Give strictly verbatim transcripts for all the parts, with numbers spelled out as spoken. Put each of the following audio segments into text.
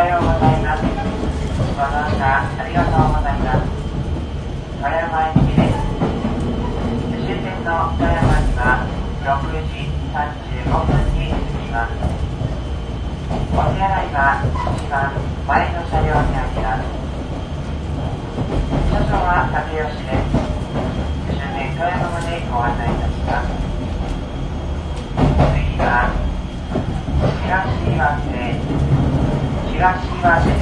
ようございます。ご乗車ありがとうございます。富山駅です。終点の富山にはろくじさんじゅうごふんに着きます。お手洗いは一番前の車両にあります。車掌は竹吉です。終点富山までご案内いたします。次は東岩手東岩手です。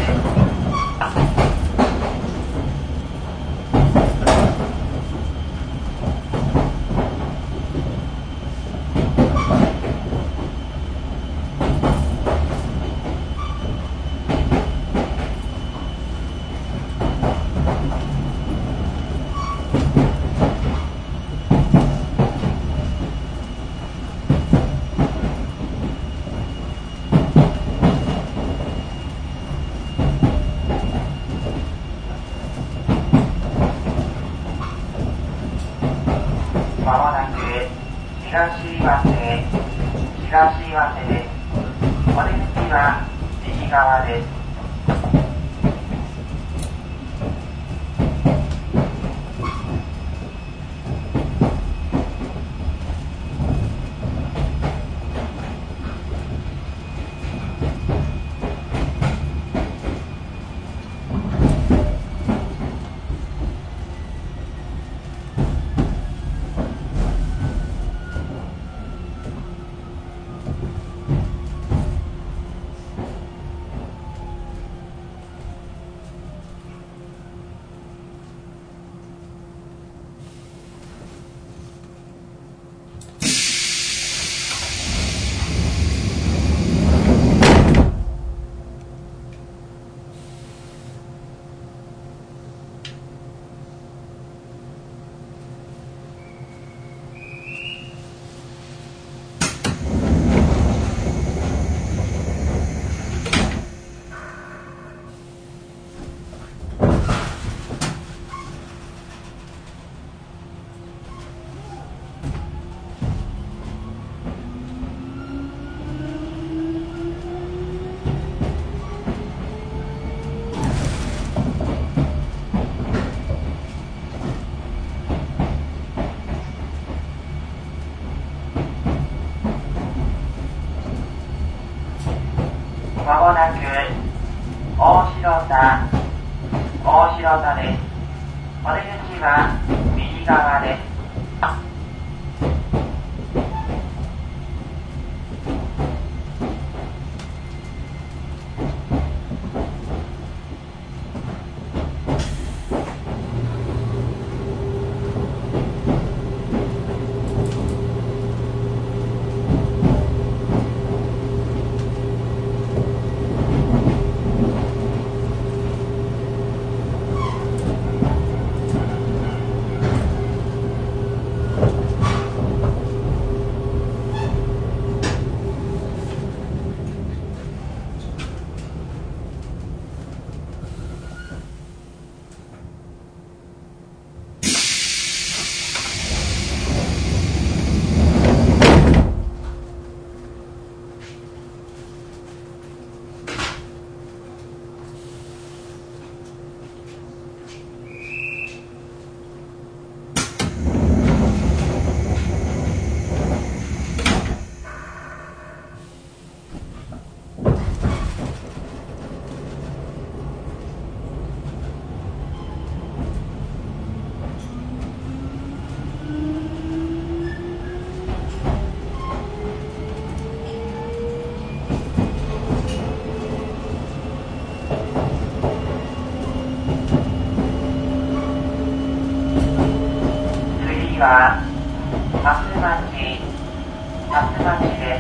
まもなく東岩手東岩手です。お出口は右側です。まもなく大広田大広田です。お出口は右側です。次は蓮町蓮町です。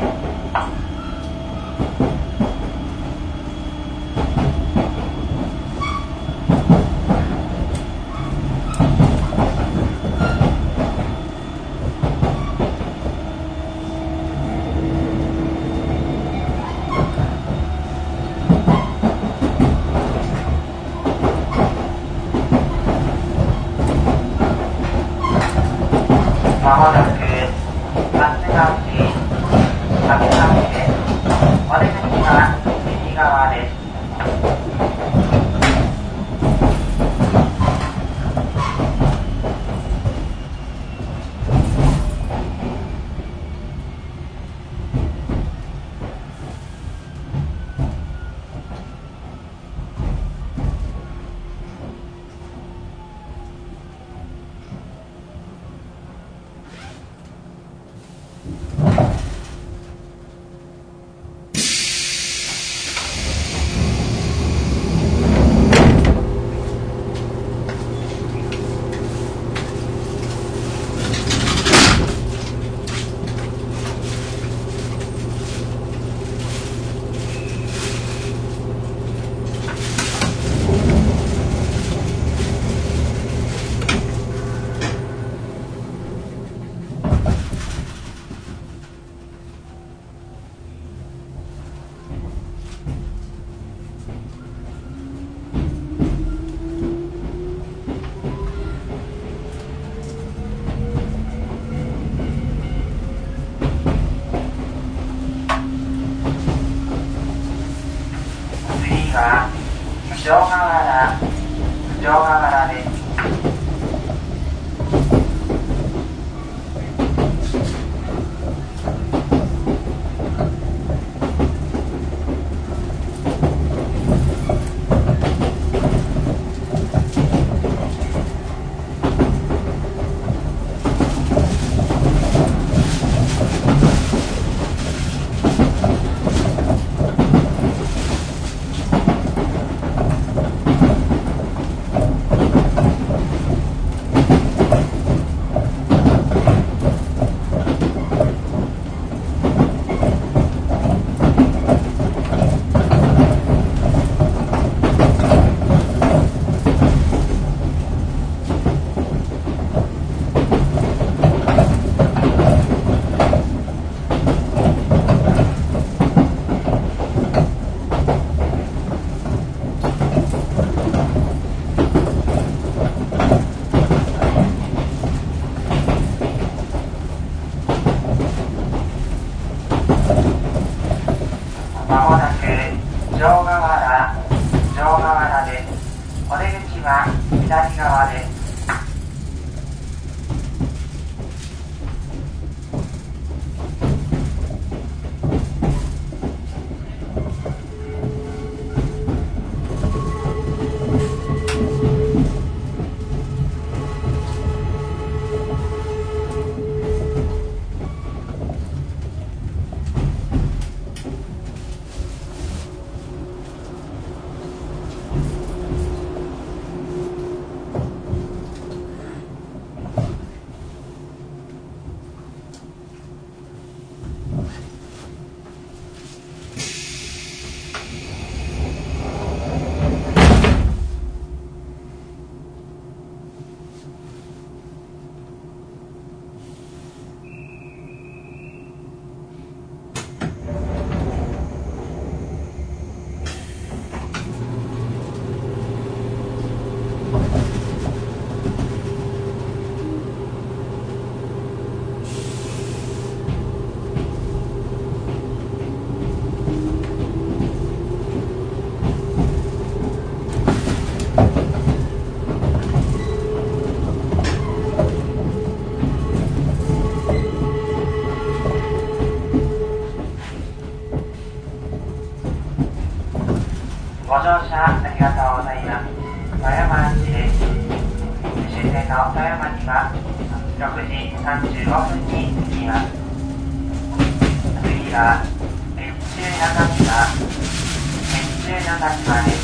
まもなく蓮町蓮は九条河原九条河原です。まもなく城河原城河原です。お出口は左側です。ご乗車ありがとうございます。富山市です。終点の富山にはろくじさんじゅうごふんに着きます。次は越中中島越中中島です。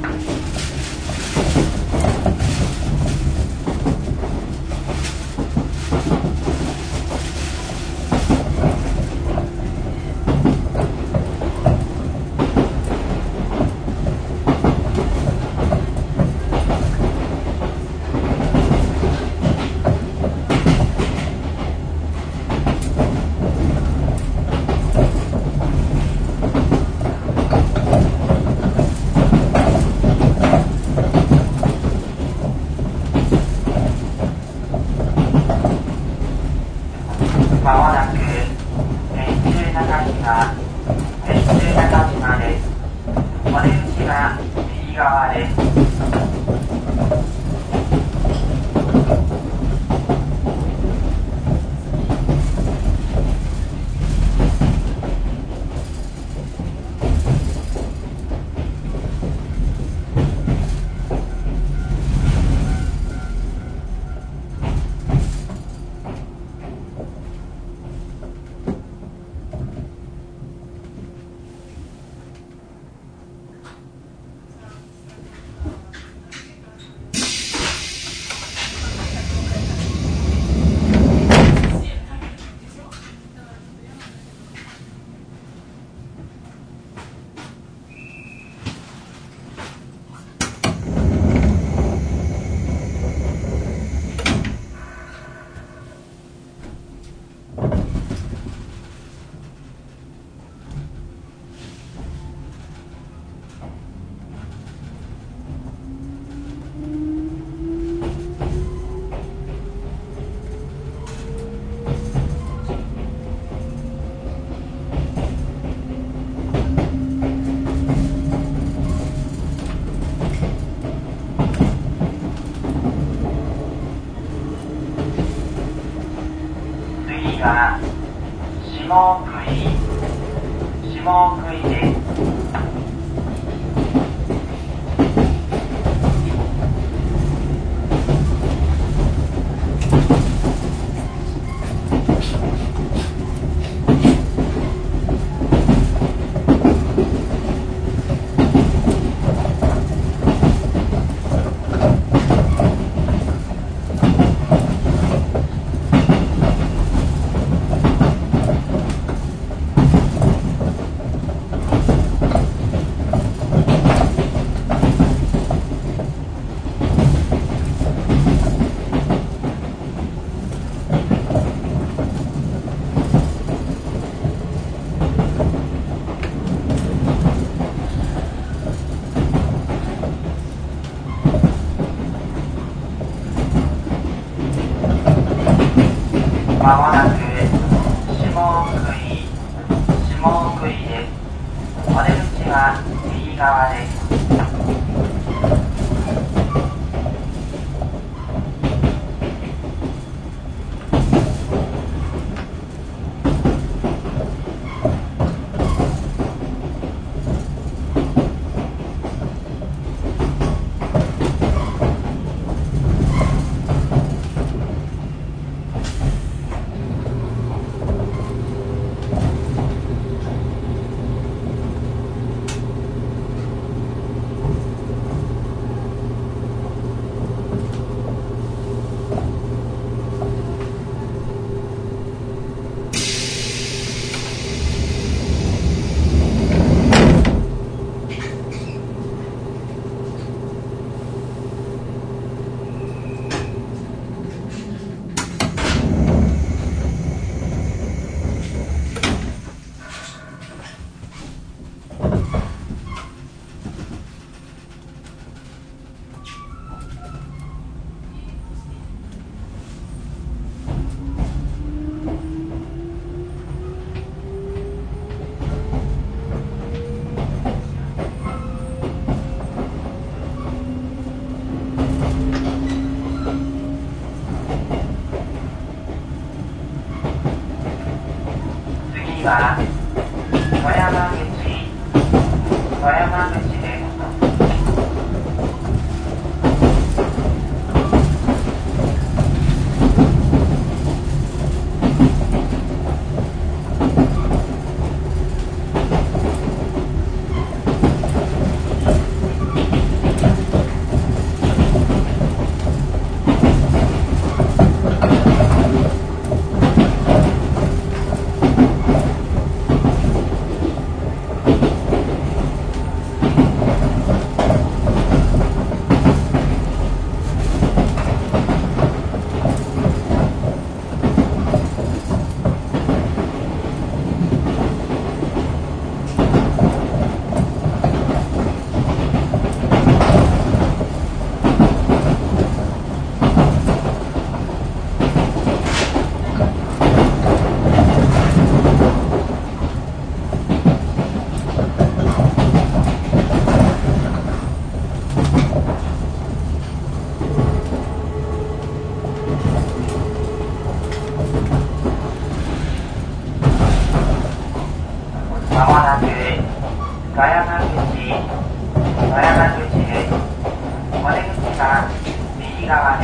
まもなく越中中島越中中島です。お出口は右側です。 下杭下杭です。まもなく下杭下杭です。お出口は右側です。次は富山口富山口です。まもなく富山口富山口です。お出口は右側です。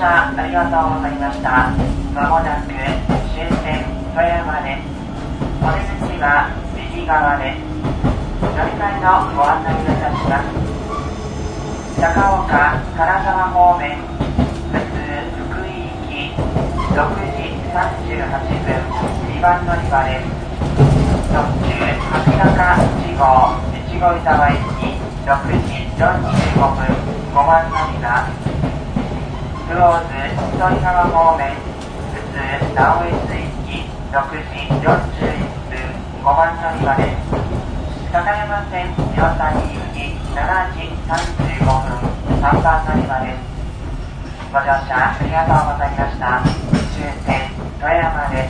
車ありがとうございました。まもなく終点富山です。お出口は右側です。乗り換えのご案内をいたします。高岡、金沢方面、普通福井行きろくじさんじゅうはっぷん、にばん乗り場です。特急白鷹いち号、越後湯沢行きろくじよんじゅうごふん、ごばん乗り場。クローズ糸魚川方面、普通直江津行きろくじよんじゅういっぷん、ごばん乗り場です。高山線岩谷行きしちじさんじゅうごふん、さんばん乗り場です。ご乗車ありがとうございました。終点富山です。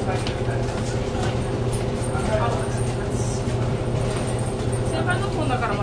先輩の飛んだから